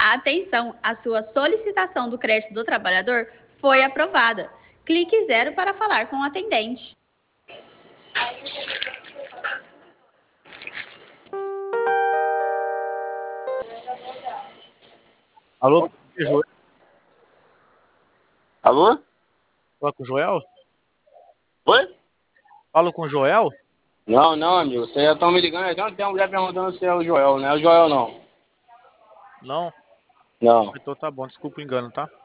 Atenção, a sua solicitação do crédito do trabalhador foi aprovada. Clique 0 para falar com o atendente. Alô, Joel? Alô? Fala com o Joel? Oi? Falo com o Joel? Não, amigo. Vocês já estão me ligando. Já tem uma mulher perguntando se é o Joel. Não é o Joel, não. Não? Não. Então tá bom, desculpa o engano, tá?